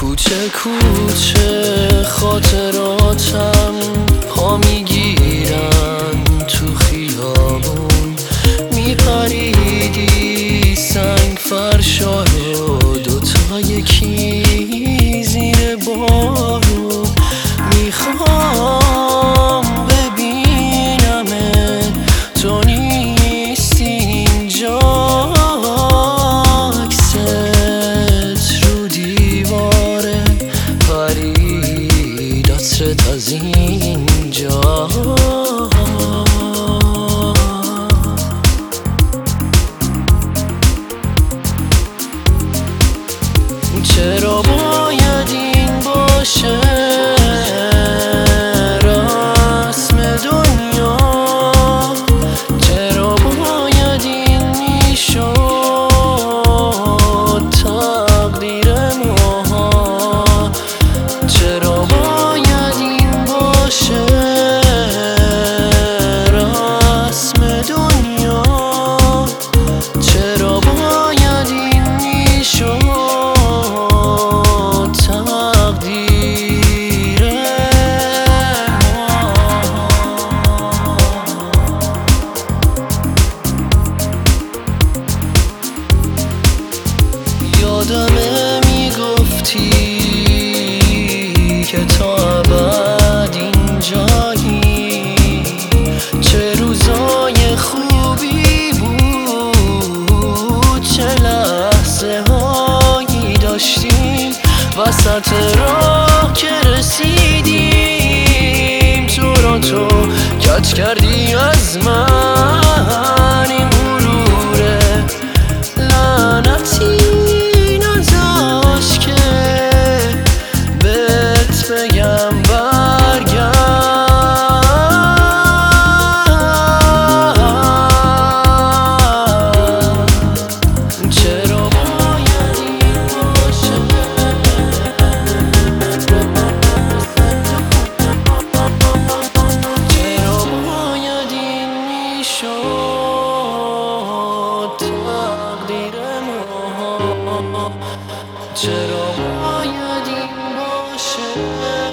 کوچه کوچه خاطراتم پا میگیرن تو خیابون، میپریدی سنگ فرشا رو دوتا یکی زیر بارون. میخوام ببینمه تو نیستی اینجا، عکست رو دیواره پرید عطرت از اینجا. چرا باید این باشه رسم دنیا؟ چرا باید این میشد تقدیر ما؟ چرا باید این باشه رسم دنیا؟ چرا باید این میشد یادمه میگفتی که تا ابد اینجایی، چه روزای خوبی بود، چه لحظه هایی داشتیم وسط راه که رسیدیم. تو را تو کج کردی از من، این غروره لعنتی بگم برگرد. چرا باید این باشه؟ چرا باید این میشد تقدیر ما؟ چرا باید این باشه؟